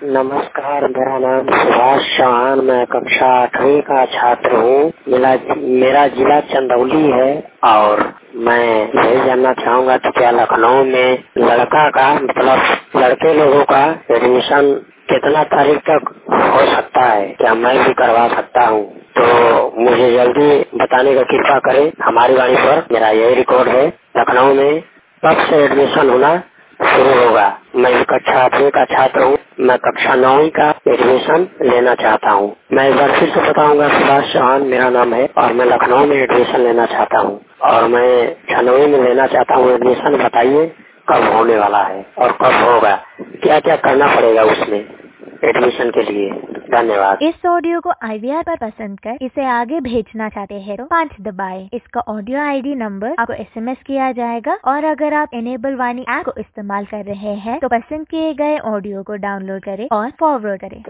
नमस्कार, मेरा नाम सुभाष चौहान, मैं कक्षा 8वीं का छात्र हूँ। मेरा जिला चंदौली है और मैं यही जानना चाहूँगा कि क्या लखनऊ में लड़का का मतलब लड़के लोगों का एडमिशन कितना तारीख तक हो सकता है? क्या मैं भी करवा सकता हूँ? तो मुझे जल्दी बताने का कृपा करें। हमारी वाणी पर मेरा यही रिकॉर्ड है। लखनऊ में कब से एडमिशन होना शुरू होगा? मैं कक्षा 8वीं का छात्र हूँ। मैं कक्षा 9वीं का एडमिशन लेना चाहता हूँ। मैं एक बार फिर से बताऊंगा, सुभाष चौहान मेरा नाम है और मैं लखनऊ में एडमिशन लेना चाहता हूँ और मैं 9वीं में लेना चाहता हूँ एडमिशन। बताइए कब होने वाला है और कब होगा? क्या क्या करना पड़ेगा उसमें एडमिशन के लिए? धन्यवाद। इस ऑडियो को IVR पर पसंद कर इसे आगे भेजना चाहते हैं तो 5 दबाएं। इसका ऑडियो ID नंबर आपको SMS किया जाएगा और अगर आप इनेबल वाणी ऐप को इस्तेमाल कर रहे हैं तो पसंद किए गए ऑडियो को डाउनलोड करें और फॉरवर्ड करें।